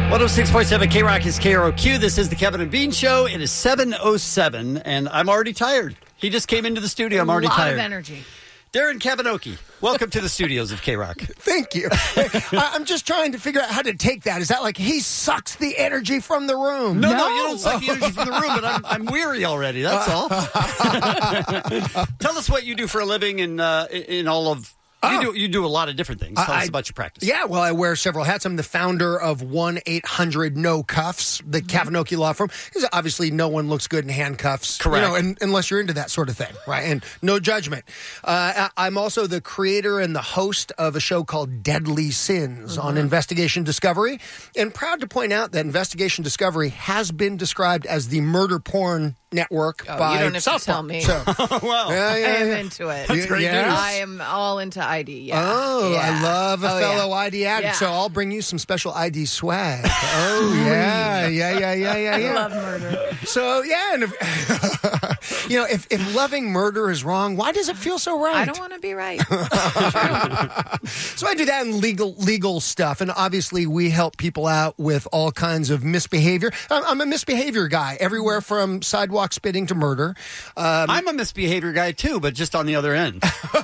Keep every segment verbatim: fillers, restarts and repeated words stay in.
one oh six point seven K-Rock is K R O Q. This is the Kevin and Bean Show. It is seven oh seven, and I'm already tired. He just came into the studio. I'm already tired. tired. A lot of energy. Darren Kavinoki, welcome to the studios of K-Rock. Thank you. I- I'm just trying to figure out how to take that. Is that like he sucks the energy from the room? No, no, no you don't suck the energy from the room, but I'm, I'm weary already. That's all. Tell us what you do for a living in, uh, in all of... You, oh. do, you do a lot of different things. Tell I, us about your practice. Yeah, well, I wear several hats. I'm the founder of one eight hundred no cuffs, the mm-hmm. Kavinoki Law Firm. Because obviously no one looks good in handcuffs. Correct. You know, and, unless you're into that sort of thing, right? And no judgment. Uh, I'm also the creator and the host of a show called Deadly Sins mm-hmm. on Investigation Discovery. And proud to point out that Investigation Discovery has been described as the murder porn network oh, by you don't have South to tell Park. me. So, well, yeah, yeah, I am yeah. into it. That's great yes. news. I am all into I D. Yeah. Oh, yeah. I love a oh, fellow yeah. I D addict, yeah. so I'll bring you some special I D swag. Oh, yeah, yeah, yeah, yeah, yeah, yeah. I love murder. So, yeah, and if, you know, if, if loving murder is wrong, why does it feel so right? I don't want to be right. So I do that in legal legal stuff, and obviously we help people out with all kinds of misbehavior. I'm, I'm a misbehavior guy, everywhere from sidewalk spitting to murder. Um, I'm a misbehavior guy, too, but just on the other end.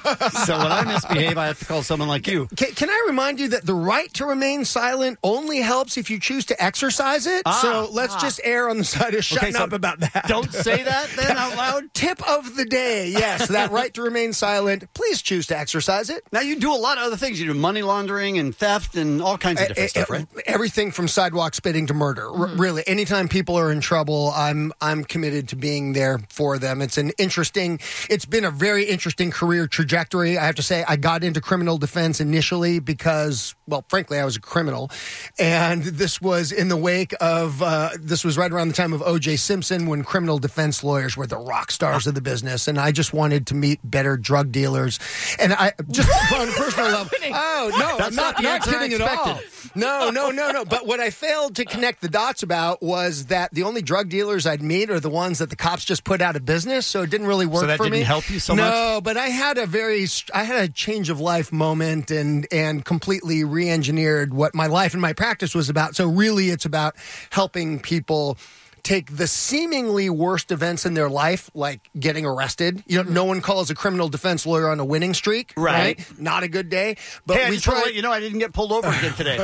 So when I misbehave, I have to call someone like you. Can, can I remind you that the right to remain silent only helps if you choose to exercise it? Ah, so let's ah. just err on the side of shutting okay, so up about that. Don't say that then out loud. Tip of the day, yes, that right to remain silent. Please choose to exercise it. Now, you do a lot of other things. You do money laundering and theft and all kinds of different uh, stuff, right? Everything from sidewalk spitting to murder. Mm-hmm. R- really, anytime people are in trouble, I'm I'm committed to being there for them. It's an interesting, it's been a very interesting career trajectory. I have to say, I got into criminal defense initially because, well, frankly, I was a criminal. And this was in the wake of, uh, this was right around the time of O J Simpson when criminal defense lawyers were the rock stars of the business. And I just wanted to meet better drug dealers. And I, just on a personal level, oh, no, That's I'm not not, the not answer I kidding at all. No, no, no, no. But what I failed to connect the dots about was that the only drug dealers I'd meet are the ones that the cops just put out of business. So it didn't really work So that for didn't me. help you so no, much? No, but I had a very, I had a change of life moment and, and completely re-engineered what my life and my practice was about. So really it's about helping people take the seemingly worst events in their life, like getting arrested. You know, no one calls a criminal defense lawyer on a winning streak, right? right? Not a good day. But hey, I we just try. want to let you know I didn't get pulled over again today.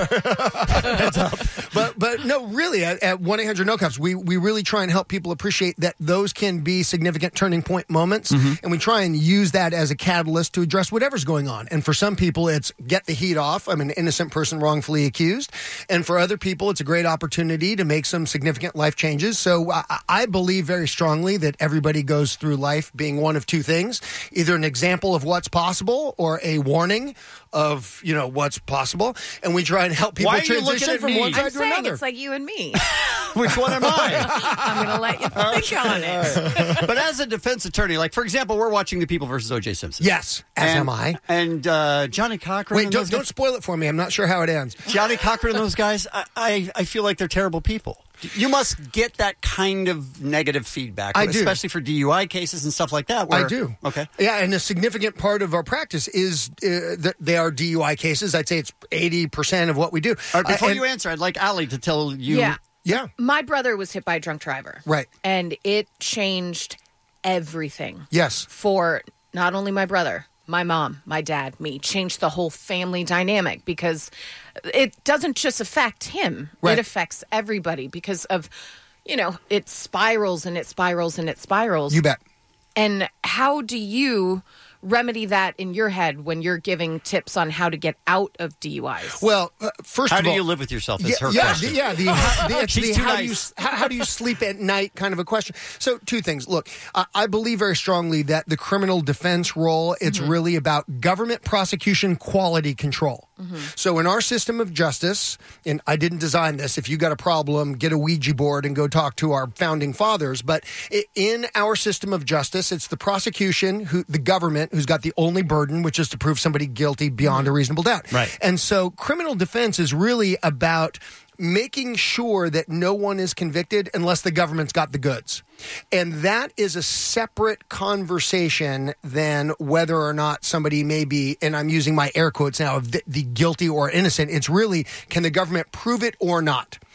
Heads up. But but no, really, at, at one eight hundred no cuffs, we we really try and help people appreciate that those can be significant turning point moments, mm-hmm. and we try and use that as a catalyst to address whatever's going on. And for some people, it's get the heat off. I'm an innocent person wrongfully accused, and for other people, it's a great opportunity to make some significant life changes. So I, I believe very strongly that everybody goes through life being one of two things: either an example of what's possible or a warning of, you know, what's possible. And we try and help people Why are you looking transition at from me? one side I'm to saying another. it's like you and me. Which one am I? I'm going to let you think on it. But as a defense attorney, like, for example, we're watching The People versus O J Simpson. Yes, as and, am I. And uh, Johnny Cochran. Wait, and don't, those don't guys- spoil it for me. I'm not sure how it ends. Johnny Cochran and those guys, I, I, I feel like they're terrible people. You must get that kind of negative feedback, I do. especially for D U I cases and stuff like that. Where, I do. Okay. Yeah, and a significant part of our practice is uh, that they are D U I cases. I'd say it's eighty percent of what we do. All right, before uh, and, you answer, I'd like Ali to tell you. Yeah. Yeah. My brother was hit by a drunk driver. Right. And it changed everything. Yes. For not only my brother, my mom, my dad, me, changed the whole family dynamic because it doesn't just affect him. Right. It affects everybody because of, you know, it spirals and it spirals and it spirals. You bet. And how do you remedy that in your head when you're giving tips on how to get out of D U Is? Well, uh, first How of do all, you live with yourself is yeah, her yeah, question. The, yeah, the, the, it's She's the too how, nice. do you, how, how do you sleep at night kind of a question. So two things. Look, I, I believe very strongly that the criminal defense role, it's mm-hmm. really about government prosecution quality control. Mm-hmm. So in our system of justice, and I didn't design this, if you got a problem, get a Ouija board and go talk to our founding fathers. But in our system of justice, it's the prosecution, who the government, who's got the only burden, which is to prove somebody guilty beyond mm-hmm. a reasonable doubt. Right. And so criminal defense is really about making sure that no one is convicted unless the government's got the goods. And that is a separate conversation than whether or not somebody may be, and I'm using my air quotes now, of the, the guilty or innocent. It's really, can the government prove it or not?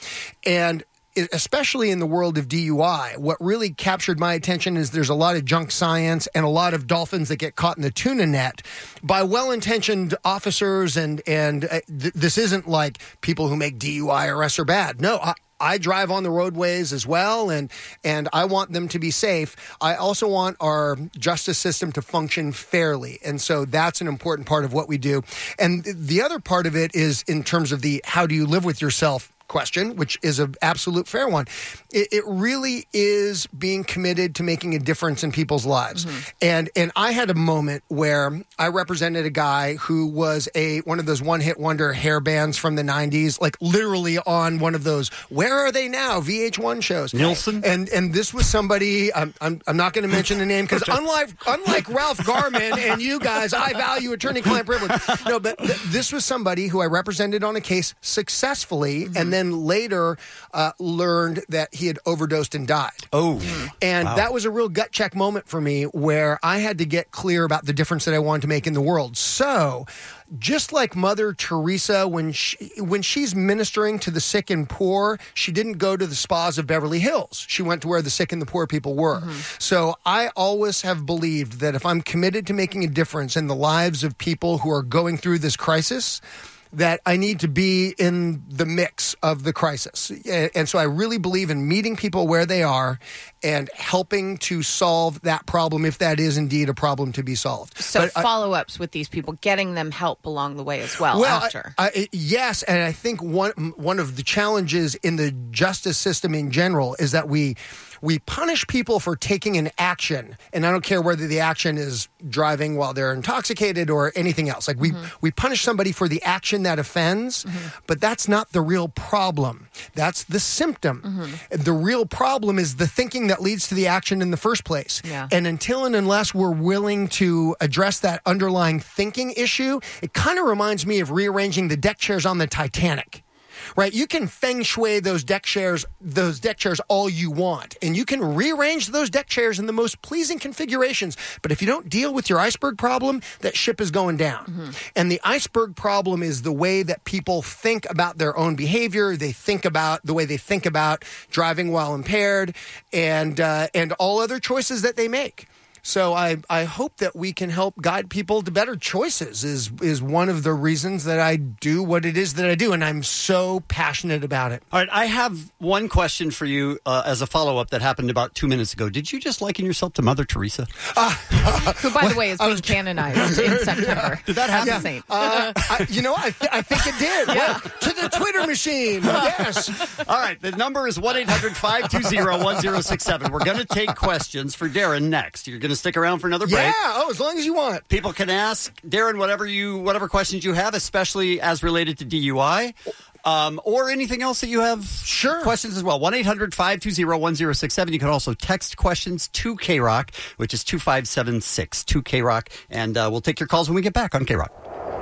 And especially in the world of D U I, what really captured my attention is there's a lot of junk science and a lot of dolphins that get caught in the tuna net by well-intentioned officers. And, and uh, th- this isn't like people who make D U I arrests are bad. No, I, I drive on the roadways as well, and and I want them to be safe. I also want our justice system to function fairly, and so that's an important part of what we do. And the other part of it is in terms of the how do you live with yourself question, which is an absolute fair one. It, it really is being committed to making a difference in people's lives. Mm-hmm. And and I had a moment where I represented a guy who was a one of those one-hit wonder hair bands from the nineties, like literally on one of those Where Are They Now V H one shows. Nielsen? And and this was somebody, I'm I'm, I'm not going to mention the name because unlike unlike Ralph Garman and you guys, I value attorney-client privilege. No, but th- this was somebody who I represented on a case successfully, mm-hmm. and then later uh, learned that he had overdosed and died. Oh. And wow. that was a real gut check moment for me where I had to get clear about the difference that I wanted to make in the world. So just like Mother Teresa, when she, when she's ministering to the sick and poor, she didn't go to the spas of Beverly Hills. She went to where the sick and the poor people were. Mm-hmm. So I always have believed that if I'm committed to making a difference in the lives of people who are going through this crisis, that I need to be in the mix of the crisis. And so I really believe in meeting people where they are and helping to solve that problem if that is indeed a problem to be solved. So but follow-ups I, with these people, getting them help along the way as well, well after. I, I, yes, and I think one one of the challenges in the justice system in general is that we we punish people for taking an action, and I don't care whether the action is driving while they're intoxicated or anything else. Like we, mm-hmm. we punish somebody for the action that offends, mm-hmm. but that's not the real problem. That's the symptom. Mm-hmm. The real problem is the thinking that leads to the action in the first place. Yeah. And until and unless we're willing to address that underlying thinking issue, it kind of reminds me of rearranging the deck chairs on the Titanic. Right, you can feng shui those deck chairs, those deck chairs all you want, and you can rearrange those deck chairs in the most pleasing configurations. But if you don't deal with your iceberg problem, that ship is going down. Mm-hmm. And the iceberg problem is the way that people think about their own behavior. They think about the way they think about driving while impaired, and uh, and all other choices that they make. So I, I hope that we can help guide people to better choices is is one of the reasons that I do what it is that I do, and I'm so passionate about it. All right, I have one question for you uh, as a follow-up that happened about two minutes ago. Did you just liken yourself to Mother Teresa? Uh, Who, by the way, is being was... canonized in September. Did that happen? As a saint. Uh, I, you know, I, th- I think it did. Yeah. Well, to the Twitter machine, yes. All right, the number is one eight hundred five two zero one zero six seven. We're going to take questions for Darren next. You're going to stick around for another break. Yeah, oh, as long as you want. People can ask Darren whatever you, whatever questions you have, especially as related to D U I, um, or anything else that you have. Sure. Questions as well. one eight hundred five two zero one zero six seven. You can also text questions to K-Rock, which is two five seven six, to K-Rock, and uh, we'll take your calls when we get back on K-Rock.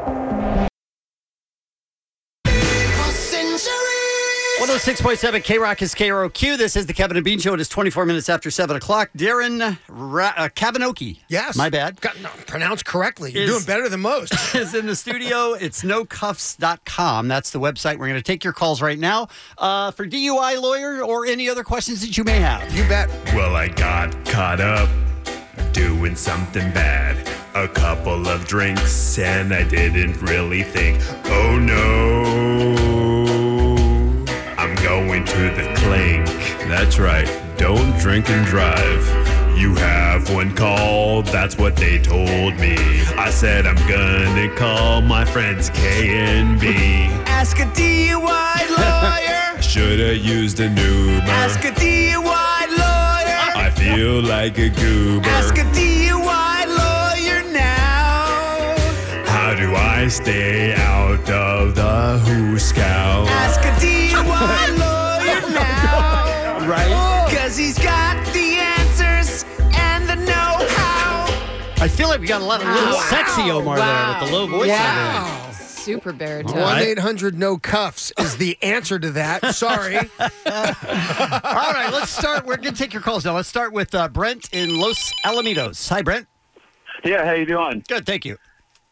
one oh six point seven K-Rock is K R O Q. This is the Kevin and Bean Show. It is twenty-four minutes after seven o'clock. Darren Ra- uh, Kavinoki. Yes. My bad. Got, no, pronounced correctly. You're is, doing better than most. is in the studio. It's no cuffs dot com. That's the website. We're going to take your calls right now uh, for D U I lawyer or any other questions that you may have. You bet. Well, I got caught up doing something bad. A couple of drinks and I didn't really think, oh no, I'm going to the clink. That's right, don't drink and drive. You have one call, that's what they told me. I said I'm gonna call my friends K and B. Ask a D U I lawyer. Should've used an Uber. Ask a D U I lawyer. I feel like a goober. Ask a D U I lawyer now. How do I stay out of the Hooskow? Ask a D U I lawyer now. Right? Cause he's got the answers and the know-how. I feel like we got a lot of little Wow. sexy Omar Wow. there with the low voice. Yeah. on it. Super baritone. All right. one eight hundred no cuffs is the answer to that. Sorry. All right, let's start. We're going to take your calls now. Let's start with uh, Brent in Los Alamitos. Hi, Brent. Yeah, how you doing? Good, thank you.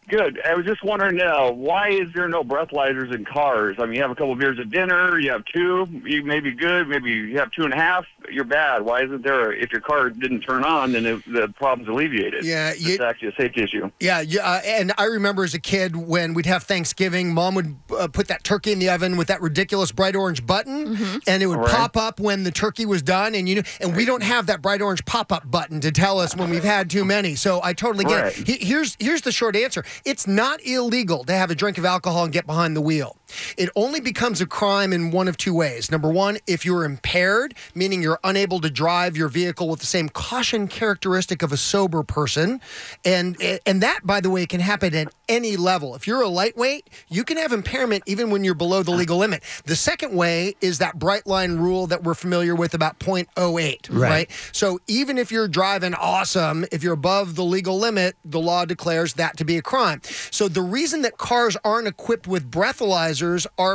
Good. I was just wondering, uh, why is there no breathalyzers in cars? I mean, you have a couple of beers at dinner, you have two, you may be good, maybe you have two and a half, you're bad. Why isn't there, if your car didn't turn on, then it, the problem's alleviated? Yeah, you, it's actually a safety issue. Yeah, yeah, uh, and I remember as a kid when we'd have Thanksgiving, Mom would uh, put that turkey in the oven with that ridiculous bright orange button, mm-hmm. and it would right. pop up when the turkey was done, and you know, and we don't have that bright orange pop-up button to tell us when we've had too many. So I totally get right. it. He, here's here's the short answer: it's not illegal to have a drink of alcohol and get behind the wheel. It only becomes a crime in one of two ways. Number one, if you're impaired, meaning you're unable to drive your vehicle with the same caution characteristic of a sober person, and and that, by the way, can happen at any level. If you're a lightweight, you can have impairment even when you're below the legal limit. The second way is that bright line rule that we're familiar with about zero point zero eight, right. right? So even if you're driving awesome, if you're above the legal limit, the law declares that to be a crime. So the reason that cars aren't equipped with breathalyzers are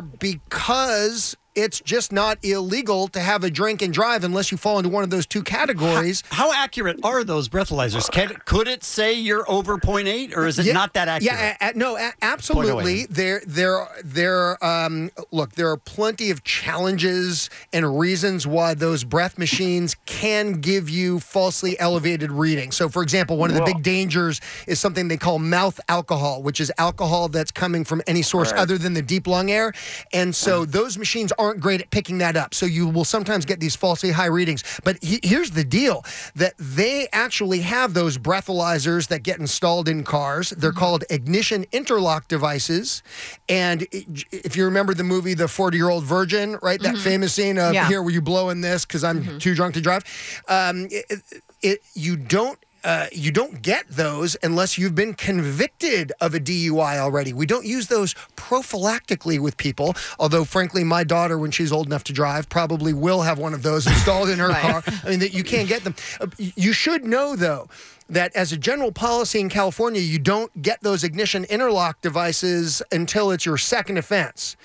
because it's just not illegal to have a drink and drive unless you fall into one of those two categories. How, how accurate are those breathalyzers? Can, could it say you're over zero point eight, or is it yeah, not that accurate? Yeah, a, a, no, a, absolutely. There, there, there. Um, look, there are plenty of challenges and reasons why those breath machines can give you falsely elevated readings. So, for example, one of the Whoa. big dangers is something they call mouth alcohol, which is alcohol that's coming from any source right. other than the deep lung air. And so those machines aren't great at picking that up. So you will sometimes get these falsely high readings. But he, here's the deal, that they actually have those breathalyzers that get installed in cars. They're mm-hmm. called ignition interlock devices. And if you remember the movie The forty-Year-Old Virgin, right? That mm-hmm. famous scene of, yeah. here, were you blowing this because I'm mm-hmm. too drunk to drive? Um, it, it, you don't Uh, you don't get those unless you've been convicted of a D U I already. We don't use those prophylactically with people, although, frankly, my daughter, when she's old enough to drive, probably will have one of those installed in her right. car. I mean, that you can't get them. Uh, you should know, though, that as a general policy in California, you don't get those ignition interlock devices until it's your second offense.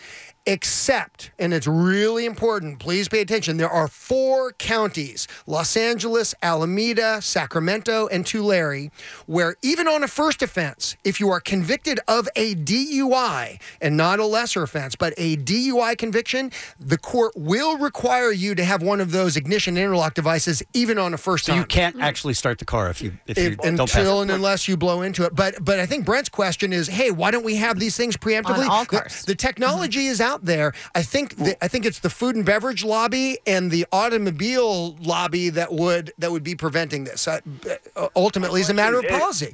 Except, and it's really important, please pay attention, there are four counties, Los Angeles, Alameda, Sacramento, and Tulare, where even on a first offense, if you are convicted of a D U I, and not a lesser offense, but a D U I conviction, the court will require you to have one of those ignition interlock devices even on a first so time. you can't actually start the car if you, if if, you don't pass until it. and unless you blow into it. But but I think Brent's question is, hey, why don't we have these things preemptively? On all cars. The, the technology mm-hmm. is out there. I think the, I think it's the food and beverage lobby and the automobile lobby that would that would be preventing this. Uh, ultimately, it's a matter of policy.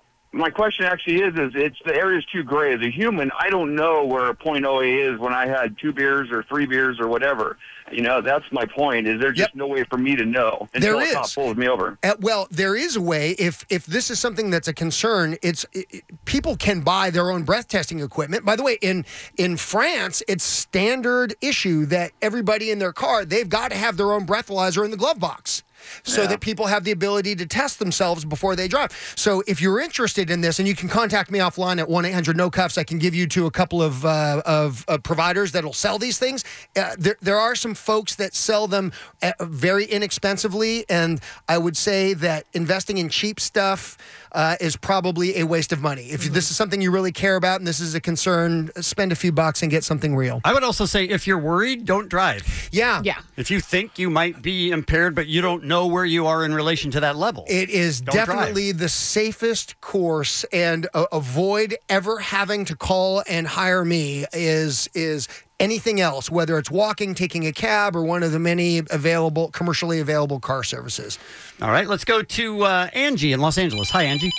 My question actually is, is it's the area's too gray. As a human, I don't know where a point oh eight is when I had two beers or three beers or whatever. You know, that's my point. Is there just yep. no way for me to know until there a cop is. pulls me over? Uh, well, there is a way. If if this is something that's a concern, it's it, it, people can buy their own breath testing equipment. By the way, in in France, it's standard issue that everybody in their car, they've got to have their own breathalyzer in the glove box, so yeah. that people have the ability to test themselves before they drive. So if you're interested in this, and you can contact me offline at one eight hundred no cuffs, I can give you to a couple of uh, of uh, providers that'll sell these things. Uh, there, there are some folks that sell them uh, very inexpensively, and I would say that investing in cheap stuff uh, is probably a waste of money. If mm-hmm. this is something you really care about and this is a concern, spend a few bucks and get something real. I would also say if you're worried, don't drive. Yeah. Yeah. If you think you might be impaired, but you don't know where you are in relation to that level. It is Don't definitely drive. the safest course, and uh, avoid ever having to call and hire me is is anything else, whether it's walking, taking a cab, or one of the many available, commercially available car services. All right, let's go to uh, Angie in Los Angeles. Hi, Angie.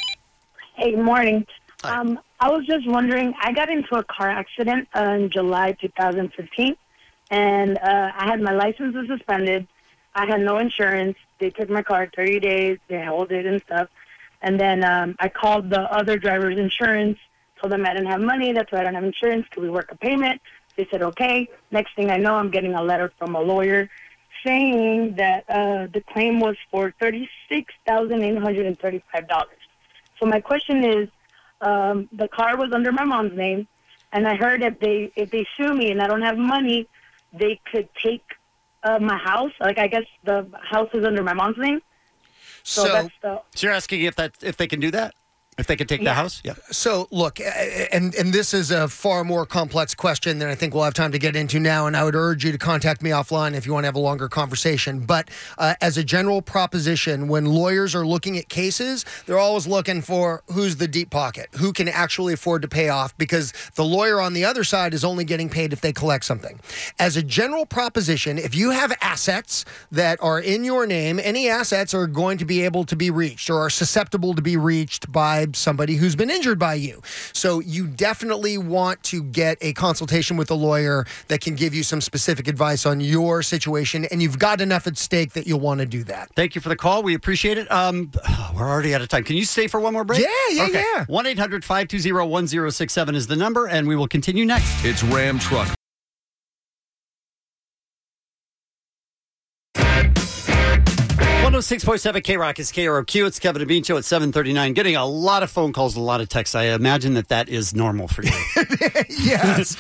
Hey, good morning. Hi. Um, I was just wondering, I got into a car accident uh, in July twenty fifteen, and uh, I had my license was suspended. I had no insurance. They took my car thirty days. They held it and stuff. And then um, I called the other driver's insurance, told them I didn't have money. That's why I don't have insurance. Could we work a payment? They said, okay. Next thing I know, I'm getting a letter from a lawyer saying that uh, the claim was for thirty-six thousand eight hundred thirty-five dollars. So my question is, um, the car was under my mom's name, and I heard if they if they sue me and I don't have money, they could take uh, my house. Like, I guess the house is under my mom's name. So, So, that's the... So you're asking if that if they can do that? If they could take the house? Yeah. So, look, and and this is a far more complex question than I think we'll have time to get into now, and I would urge you to contact me offline if you want to have a longer conversation. But uh, as a general proposition, when lawyers are looking at cases, they're always looking for who's the deep pocket, who can actually afford to pay off, because the lawyer on the other side is only getting paid if they collect something. As a general proposition, if you have assets that are in your name, any assets are going to be able to be reached or are susceptible to be reached by somebody who's been injured by you. So you definitely want to get a consultation with a lawyer that can give you some specific advice on your situation, and you've got enough at stake that you'll want to do that. Thank you for the call. We appreciate it. Um, we're already out of time. Can you stay for one more break? Yeah, yeah, okay. yeah. one eight hundred five two zero one zero six seven is the number, and we will continue next. It's Ram Truck. one oh six point seven K-Rock is K R O Q. It's Kevin and Bean Show at seven thirty-nine. Getting a lot of phone calls and a lot of texts. I imagine that that is normal for you. Yes.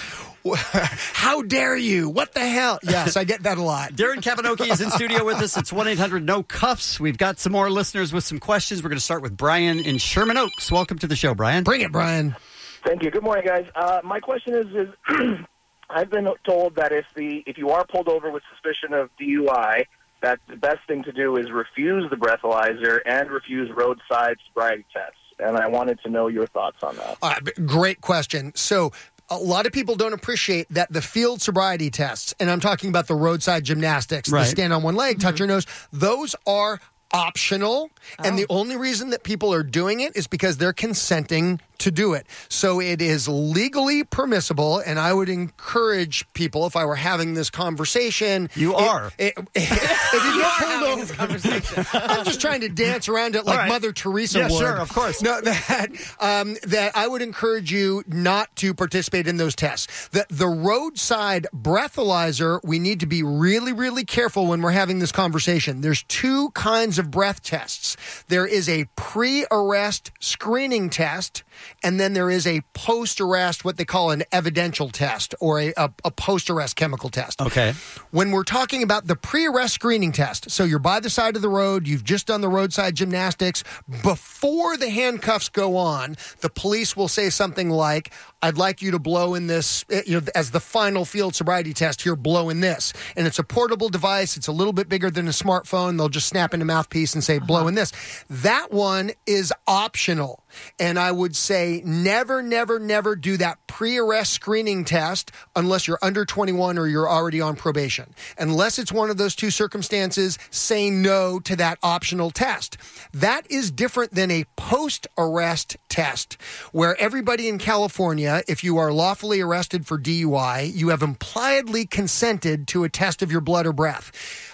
How dare you? What the hell? Yes, I get that a lot. Darren Kavanoki is in studio with us. It's one eight hundred no cuffs. We've got some more listeners with some questions. We're going to start with Brian in Sherman Oaks. Welcome to the show, Brian. Bring it, Brian. Thank you. Good morning, guys. Uh, my question is, is I've been told that if the if you are pulled over with suspicion of D U I, that the best thing to do is refuse the breathalyzer and refuse roadside sobriety tests. And I wanted to know your thoughts on that. Uh, great question. So a lot of people don't appreciate that the field sobriety tests, and I'm talking about the roadside gymnastics, right. the stand on one leg, touch your nose, those are optional. Oh. And the only reason that people are doing it is because they're consenting to do it. So it is legally permissible, and I would encourage people, if I were having this conversation... You it- are. It, it, if you get pulled over... I'm just trying to dance around it like right. Mother Teresa Yeah, would. sure, of course. No, that, um, that I would encourage you not to participate in those tests. The, the roadside breathalyzer, we need to be really, really careful when we're having this conversation. There's two kinds of breath tests. There is a pre-arrest screening test, and then there is a post-arrest, what they call an evidential test, or a, a, a post-arrest chemical test. Okay. When we're talking about the pre-arrest screening test, so you're by the side of the road, you've just done the roadside gymnastics, before the handcuffs go on, the police will say something like, I'd like you to blow in this, you know, as the final field sobriety test here, blow in this. And it's a portable device. It's a little bit bigger than a smartphone. They'll just snap in a mouthpiece and say, blow in this. That one is optional. And I would say never, never, never do that pre-arrest screening test unless you're under twenty-one or you're already on probation. Unless it's one of those two circumstances, say no to that optional test. That is different than a post-arrest test, where everybody in California, if you are lawfully arrested for D U I, you have impliedly consented to a test of your blood or breath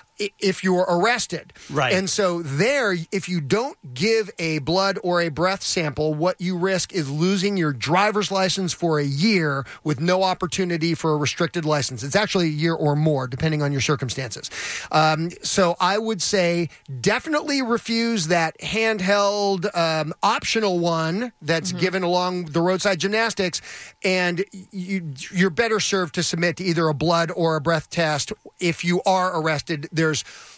if you're arrested. Right. And so there, if you don't give a blood or a breath sample, what you risk is losing your driver's license for a year with no opportunity for a restricted license. It's actually a year or more, depending on your circumstances. Um, so I would say definitely refuse that handheld um, optional one that's mm-hmm. given along the roadside gymnastics, and you, you're better served to submit to either a blood or a breath test. If you are arrested, there's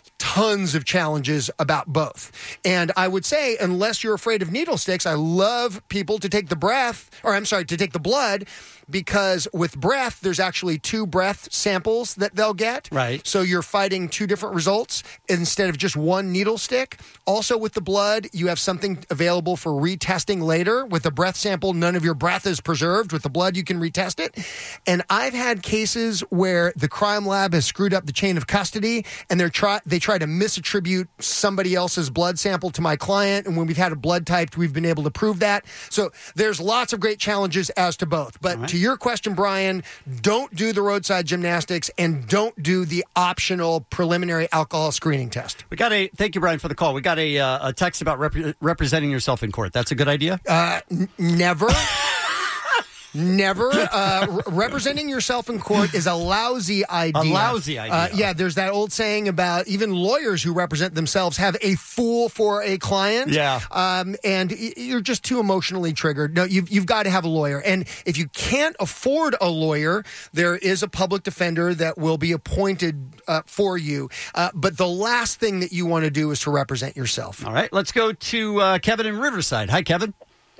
tons of challenges about both. And I would say, unless you're afraid of needle sticks, I love people to take the breath, or I'm sorry, to take the blood, because with breath, there's actually two breath samples that they'll get. Right. So you're fighting two different results instead of just one needle stick. Also with the blood, you have something available for retesting later. With the breath sample, none of your breath is preserved. With the blood, you can retest it. And I've had cases where the crime lab has screwed up the chain of custody, and they're try they try to misattribute somebody else's blood sample to my client. And when we've had a blood typed, we've been able to prove that. So there's lots of great challenges as to both. But right. to your question, Brian, don't do the roadside gymnastics and don't do the optional preliminary alcohol screening test. We got a, thank you, Brian, for the call. We got a, uh, a text about rep- representing yourself in court. That's a good idea? Uh, n- never. Never. Uh, re- representing yourself in court is a lousy idea. A lousy idea. Uh, yeah, there's that old saying about even lawyers who represent themselves have a fool for a client. Yeah. Um, and y- you're just too emotionally triggered. No, you've, you've got to have a lawyer. And if you can't afford a lawyer, there is a public defender that will be appointed uh, for you. Uh, but the last thing that you want to do is to represent yourself. All right. Let's go to uh, Kevin in Riverside. Hi, Kevin.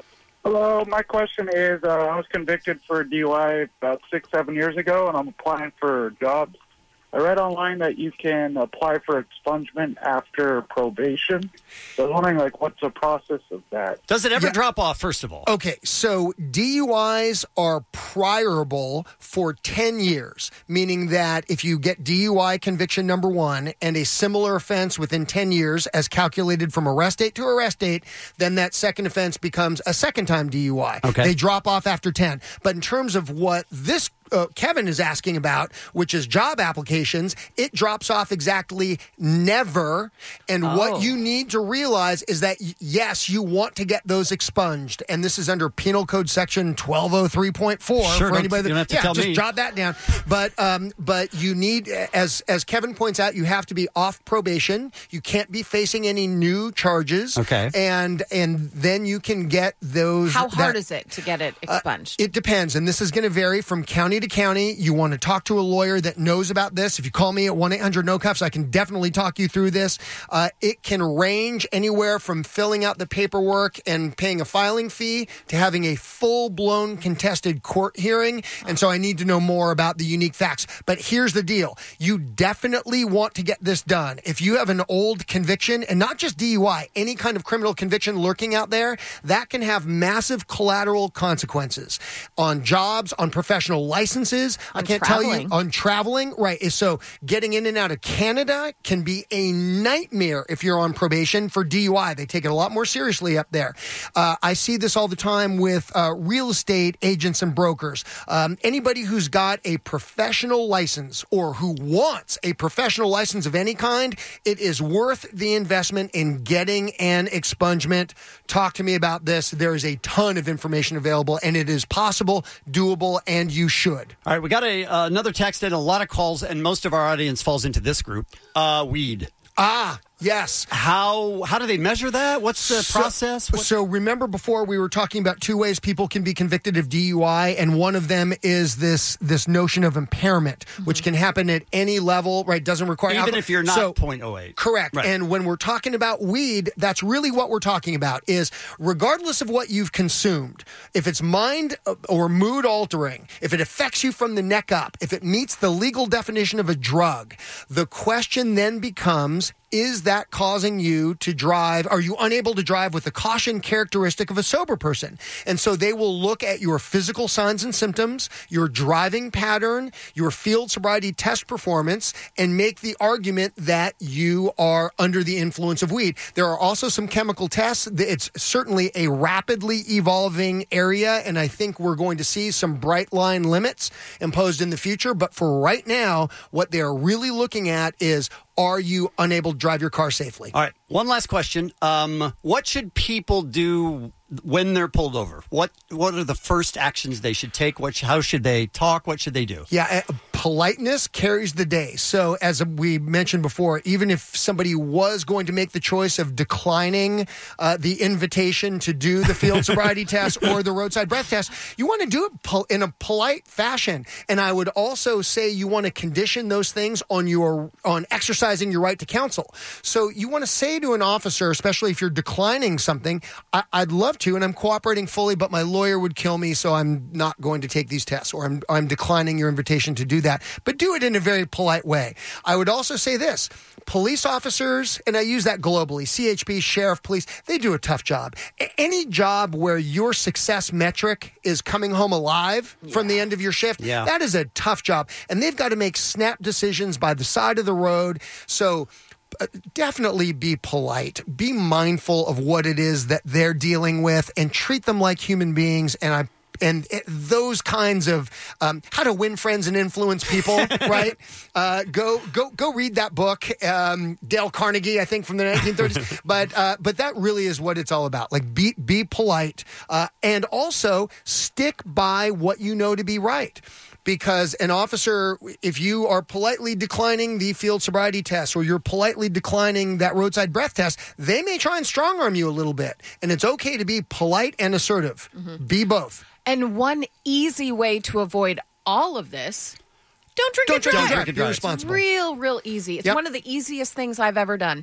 Hello, my question is, uh, I was convicted for D U I about six, seven years ago, and I'm applying for jobs. I read online that you can apply for expungement after probation. So I was wondering, like, what's the process of that? Does it ever Yeah. drop off, first of all? Okay, so D U Is are priorable for ten years, meaning that if you get D U I conviction number one and a similar offense within ten years as calculated from arrest date to arrest date, then that second offense becomes a second time D U I. Okay. They drop off after ten. But in terms of what this Uh, Kevin is asking about, which is job applications, it drops off exactly never. And Oh. what you need to realize is that, y- yes, you want to get those expunged. And this is under Penal Code Section twelve oh three point four. Sure, for don't- anybody that, you don't have to yeah, tell just me. jot that down. But um, but you need, as as Kevin points out, you have to be off probation. You can't be facing any new charges. Okay. And and then you can get those. How hard that- is it to get it expunged? it depends, and this is going to vary from county to county. You want to talk to a lawyer that knows about this. If you call me at one eight hundred no cuffs, I can definitely talk you through this. Uh, it can range anywhere from filling out the paperwork and paying a filing fee to having a full-blown contested court hearing, and so I need to know more about the unique facts. But here's the deal. You definitely want to get this done. If you have an old conviction, and not just D U I, any kind of criminal conviction lurking out there, that can have massive collateral consequences on jobs, on professional licenses. I On can't tell you traveling. on traveling, right? So getting in and out of Canada can be a nightmare if you're on probation for D U I. They take it a lot more seriously up there. Uh, I see this all the time with uh, real estate agents and brokers. Um, anybody who's got a professional license or who wants a professional license of any kind, it is worth the investment in getting an expungement. Talk to me about this. There is a ton of information available, and it is possible, doable, and you should. All right, we got a uh, another text and a lot of calls, and most of our audience falls into this group. Uh, weed. Ah, yes. How how do they measure that? What's the So- process? What- So remember before we were talking about two ways people can be convicted of D U I, and one of them is this this notion of impairment, which can happen at any level, right? Doesn't require Even alcohol. if you're not So- point oh eight. Correct. Right. And when we're talking about weed, that's really what we're talking about is regardless of what you've consumed, if it's mind or mood altering, if it affects you from the neck up, if it meets the legal definition of a drug, the question then becomes, is that causing you to drive? Are you unable to drive with the caution characteristic of a sober person? And so they will look at your physical signs and symptoms, your driving pattern, your field sobriety test performance, and make the argument that you are under the influence of weed. There are also some chemical tests. It's certainly a rapidly evolving area, and I think we're going to see some bright line limits imposed in the future. But for right now, what they're really looking at is, are you unable to drive your car safely? All right, one last question. Um, what should people do when they're pulled over? What What are the first actions they should take? What How should they talk? What should they do? Yeah, uh, politeness carries the day. So as we mentioned before, even if somebody was going to make the choice of declining uh, the invitation to do the field sobriety test or the roadside breath test, you want to do it pol- in a polite fashion. And I would also say you want to condition those things on your on exercising your right to counsel. So you want to say to an officer, especially if you're declining something, I- I'd love to, and I'm cooperating fully, but my lawyer would kill me, so I'm not going to take these tests, or I'm, I'm declining your invitation to do that. But do it in a very polite way. I would also say this. Police officers, and I use that globally, C H P, sheriff, police, they do a tough job. A- any job where your success metric is coming home alive from the end of your shift, Yeah. that is a tough job. And they've got to make snap decisions by the side of the road. So uh, definitely be polite. Be mindful of what it is that they're dealing with and treat them like human beings. And I And it, those kinds of um, how to win friends and influence people, right? Uh, go, go, go! Read that book, um, Dale Carnegie, I think, from the nineteen thirties. But, uh, but that really is what it's all about. Like, be, be polite, uh, and also stick by what you know to be right. Because an officer, if you are politely declining the field sobriety test or you're politely declining that roadside breath test, they may try and strong arm you a little bit. And it's okay to be polite and assertive. Mm-hmm. Be both. And one easy way to avoid all of this, don't drink Don't and drink drive. and drive. and Be drive. responsible. Real, real easy. It's Yep. one of the easiest things I've ever done.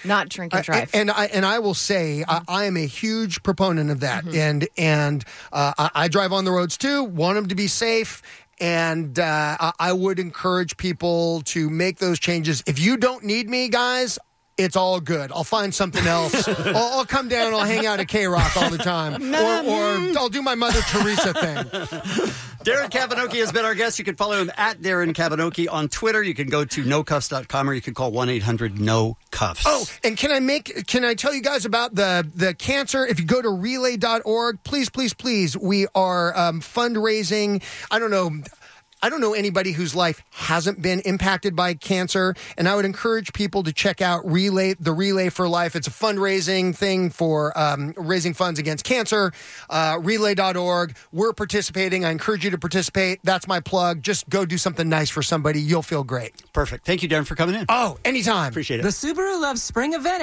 Not drink and I- drive. and I and I will say I, I am a huge proponent of that, Mm-hmm. and and uh, I, I drive on the roads too. Want them to be safe, and uh, I, I would encourage people to make those changes. If you don't need me, guys, it's all good. I'll find something else. I'll, I'll come down and I'll hang out at K-Rock all the time, or, or I'll do my Mother Teresa thing. Darren Kavanoki has been our guest. You can follow him at Darren Kavanoki on Twitter. You can go to no cuffs dot com or you can call one eight hundred no cuffs. Oh, and can I make can I tell you guys about the the cancer? If you go to relay dot org, please, please, please, we are um, fundraising. I don't know. I don't know anybody whose life hasn't been impacted by cancer, and I would encourage people to check out Relay, the Relay for Life. It's a fundraising thing for um, raising funds against cancer. Uh, relay dot org. We're participating. I encourage you to participate. That's my plug. Just go do something nice for somebody. You'll feel great. Perfect. Thank you, Darren, for coming in. Oh, anytime. Appreciate it. The Subaru Love Spring event